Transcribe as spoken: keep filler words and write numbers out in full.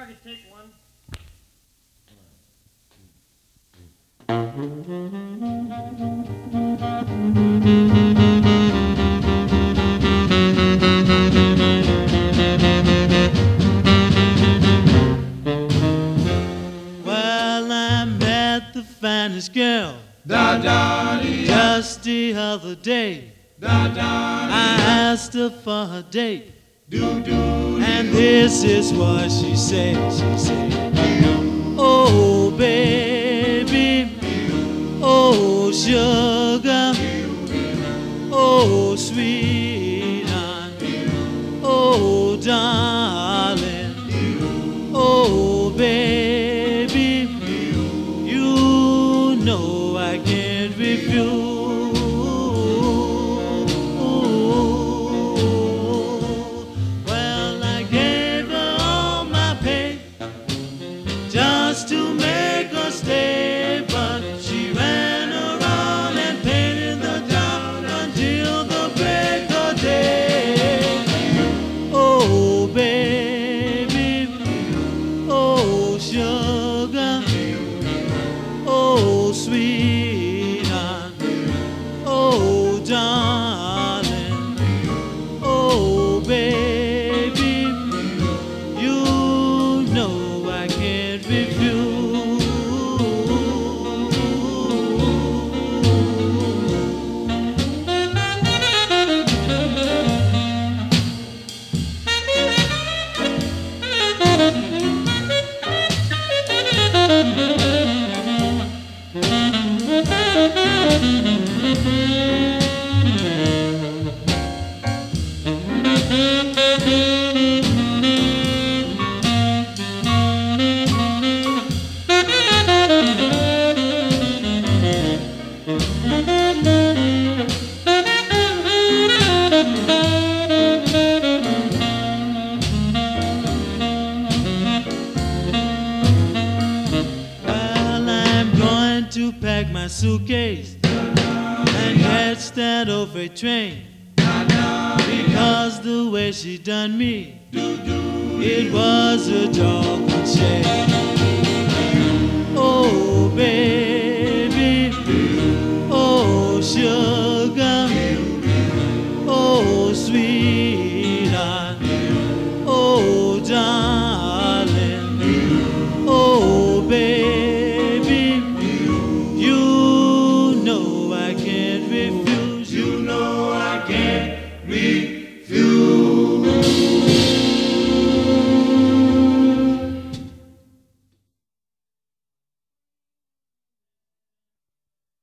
I could take one. Well, I met the finest girl Da da dee just the other day. da da I asked her for a date, do do and this is what she said. She said, "Oh, baby, oh, sugar, oh, sweetheart, oh, darling, oh, baby, you know I can't refuse." Well, I gave her all my pay just to make her stay, but she ran around and painted the town until the break of day. Oh, baby, oh, sugar, oh, sweetheart, oh, darling, oh, baby, you know I can't refuse. Well, I'm going to pack my suitcase and catch that old freight train, because the way she done me, it was a doggone shame.